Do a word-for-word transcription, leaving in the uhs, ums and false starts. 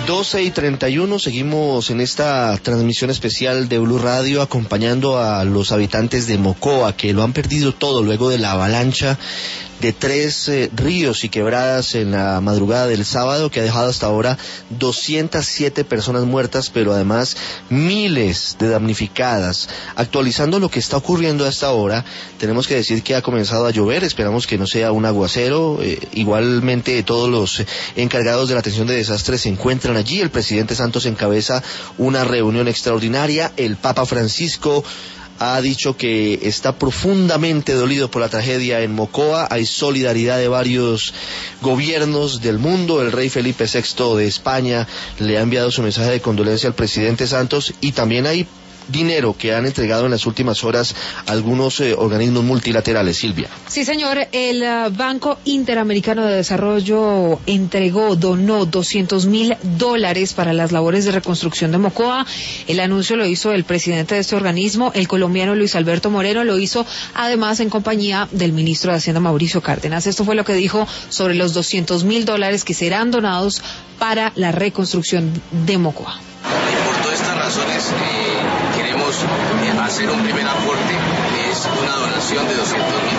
doce y treinta y uno, seguimos en esta transmisión especial de Blue Radio acompañando a los habitantes de Mocoa que lo han perdido todo luego de la avalancha de tres eh, ríos y quebradas en la madrugada del sábado que ha dejado hasta ahora doscientas siete personas muertas, pero además miles de damnificadas. Actualizando lo que está ocurriendo hasta ahora, tenemos que decir que ha comenzado a llover, esperamos que no sea un aguacero, eh, igualmente todos los encargados de la atención de desastres se encuentran allí, el presidente Santos encabeza una reunión extraordinaria, el Papa Francisco ha dicho que está profundamente dolido por la tragedia en Mocoa, hay solidaridad de varios gobiernos del mundo, el rey Felipe sexto de España le ha enviado su mensaje de condolencia al presidente Santos y también hay dinero que han entregado en las últimas horas algunos eh, organismos multilaterales. Silvia. Sí, señor, el uh, Banco Interamericano de Desarrollo entregó, donó doscientos mil dólares para las labores de reconstrucción de Mocoa. El anuncio lo hizo el presidente de este organismo, el colombiano Luis Alberto Moreno, lo hizo además en compañía del ministro de Hacienda Mauricio Cárdenas. Esto fue lo que dijo sobre los doscientos mil dólares que serán donados para la reconstrucción de Mocoa. Y por todas estas razones eh, queremos eh, hacer un primer aporte, es una donación de doscientos mil